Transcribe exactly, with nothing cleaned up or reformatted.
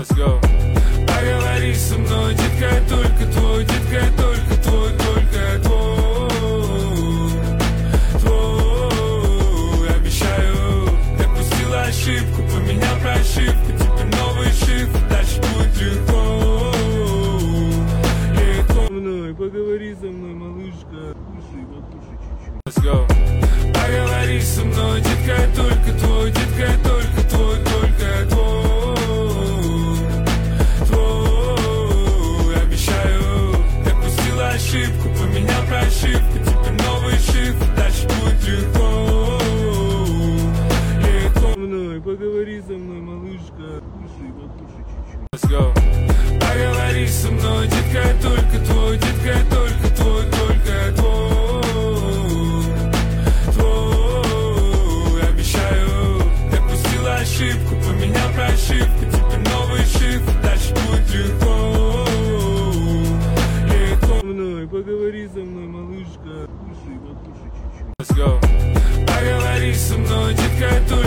Let's go. Поговори со мной, детка, я только твой, детка, я только твой, только твой, твой. Обещаю, допустила ошибку, поменял прошивку, теперь новый шифр, дальше будет легко, легко. Со мной, поговори со мной, малышка, кушай, покушай чуть-чуть. Let's go. Поговори со мной, детка, я только твой, детка, я только твой, только твой, твой. Обещаю, допустила ошибку, поменял прошивку, теперь новый шифр, дальше будет легко, легко. Со мной, поговори со мной, малышка, кушай, покушай чуть-чуть. Let's go. Поговори со мной, детка, я только твой, детка, я только твой, только твой, твой. Обещаю, допустила ошибку, поменял прошивку, теперь новый шифр, дальше будет легко, легко. Со мной, поговори со мной, малышка, кушай, покушай чуть-чуть. Let's go. Поговори со мной, детка, я только